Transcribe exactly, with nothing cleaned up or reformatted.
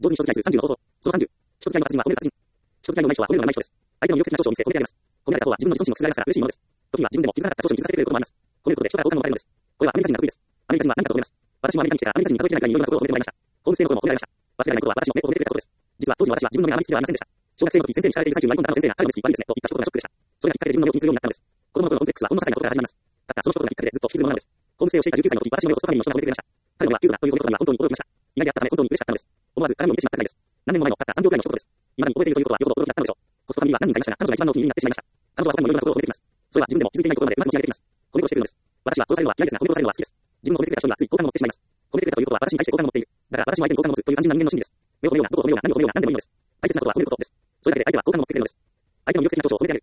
同時に所得回数さんじゅうの方法。そのさんじゅう。所得回の達人は褒める達人。所得回のうまい人は褒めるのがうまい人です。相手の魅力的な長所を見せ、褒めてあげます。褒められた方は自分の自尊心の覆らせから嬉しいものです。時には自分でも気づかなかった長所に気づかせてくれることもあります。褒めることで人から好感をもらえるのです。これはアメリカ人が得意です。アメリカ人は何かと褒めます。私もアメリカに来てからアメリカ人に数えきれないくらいにいろんなところを褒めてもらいました。ホームステイの頃も褒められました。忘れられないことは私の目を褒めてくれたことです。実は当時の私は自分の目があまり好きではありませんでした。小学生の時先生に叱られている最中に割り込んだあの先生が彼の目つき悪いですねと言った一言がショックでした。それがきっかけで自分の目を気にするようになったのです。子供の頃のコンプレックスはほんの些細なことから始まります。たったその一言がきっかけでずっと引きずるものなのです。ホームステイをしていたじゅうきゅうさいの時、私の目をそばにも人が褒めてくれました。彼の目はキューブだという褒め言葉には本当に驚きました。意外であったため本当に嬉しかったのです。思わず鏡を見てしまったくらいです。何年も前のたったさんびょうくらいの一言です。未だに覚えているということはよほど驚きだったのでしょう。ホストファミリーは何人かいましたが、彼女が一番のお気に入りになってしまいました。彼女は他にもいろいろなところを褒めてきます。それは自分でも気づいていないところまでうまく持ち上げてきます。褒めをしてくるのです。私は殺されるのは嫌いですが、褒めをされるのは好きです。自分の褒めてくれた人にはつい好感を持ってしまいます。褒めてくれたということは私に対して好感を持っている。だから私も相手に好感を持つという単純な人間の心理です。目を褒めようが、どこを褒めようが、何を褒めようが、何でもいいのです。大切なことは褒めることです。それだけで相手は好感を持ってくれるのです。相手の魅力的な長所を褒めてあげる。